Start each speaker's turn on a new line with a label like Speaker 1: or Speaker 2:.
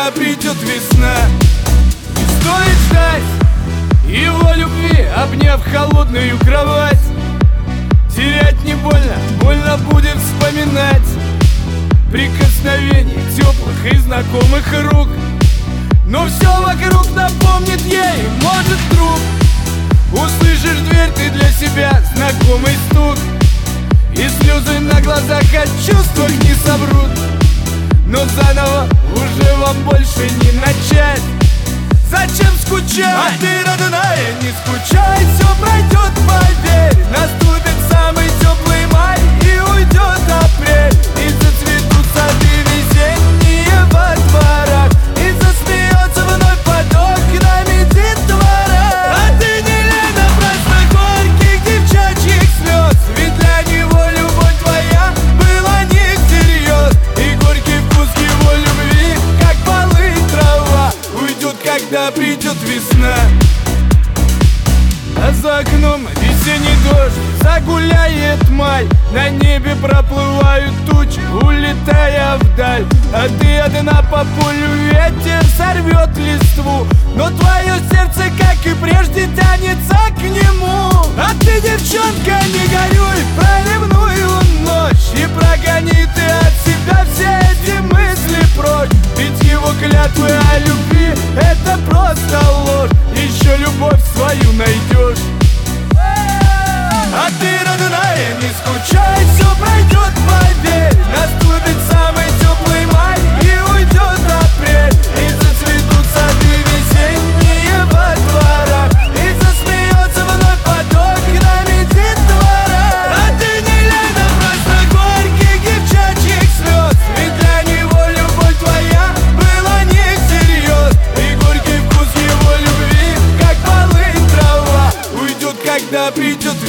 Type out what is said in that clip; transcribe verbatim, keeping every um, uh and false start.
Speaker 1: когда придет весна. Не стоит ждать его любви, обняв холодную кровать. Терять не больно, больно будет вспоминать прикосновение теплых и знакомых рук. Но все вокруг напомнит ей, может, вдруг услышишь дверь ты для себя, знакомый стук, и слезы на глазах от чувствах не соврут. Но заново уже вам больше не начать. Зачем скучать? А ты, родная, не скучай, все пройдет, поверь. Наступит самый теплый май и уйдет апрель, и зацветут сады весенние во дворах, и засмеется вновь поток нами детвора. А ты не лей напрасно горьких девчачьих слез, ведь для него любовь твоя была не всерьез, и горький вкус его любви, как полынь трава, уйдет, когда придет весна. А за окном весенний дождь, загуляет май, на небе проплывают тучи, улетая вдаль. А ты одна по полю, ветер сорвет листву, но твое сердце, как и прежде, тянется к нему. А ты, девчонка, не горюй, проливную ночь, и прогони ты от себя все эти мысли прочь. Ведь его клятвы о любви — это просто ложь, еще любовь свою найдешь. А ты, родная, не скучай, все пройдет, поверь. Наступит самый теплый май и уйдет апрель, и зацветут сады весенние во дворах, и засмеется вновь поток нами детвора. А ты не лей напрасно горьких девчачьих слез, ведь для него любовь твоя была не всерьез, и горький вкус его любви, как полынь трава, уйдет, когда придет